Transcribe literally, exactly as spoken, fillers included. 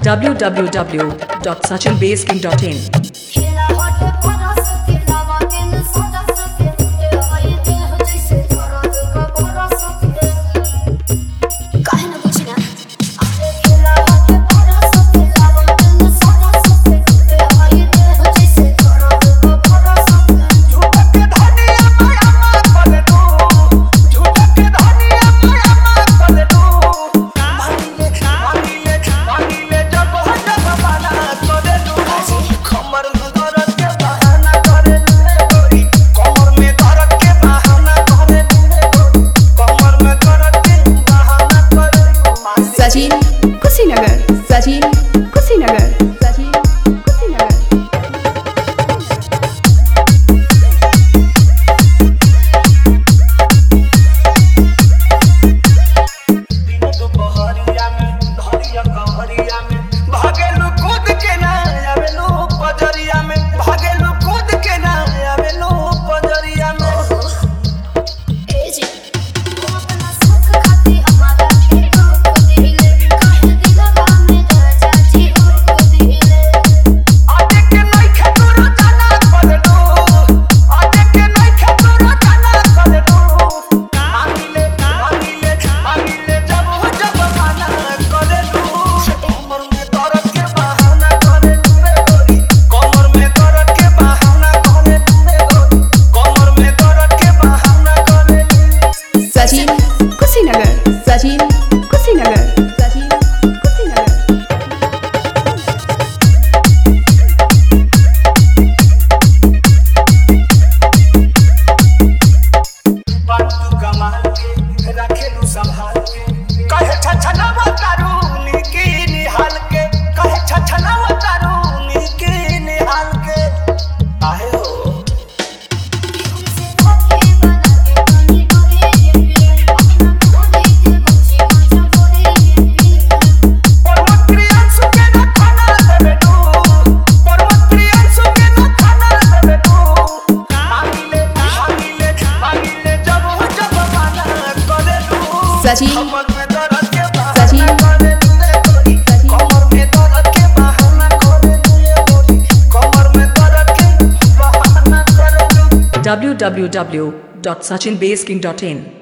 w w w dot sachin base king dot in Sachin Kushinagar Sachin Kushinagar Sachin Kushinagar दोपहरिया में धरिया कहरिया में भागेलू कूद के ना आवेलू पजरिया में भागेलू कूद के ना आवेलू पजरिया में सचिन कुशीनगर सचिन कुशीनगर सचिन कुशीनगर बातू कमाल के रखेलू संभाल के कहे छछनावा तारूनी की निहाल के कहे छछनावा तारूनी की निहाल के काहे हो Sachin w w w dot sachin base king dot in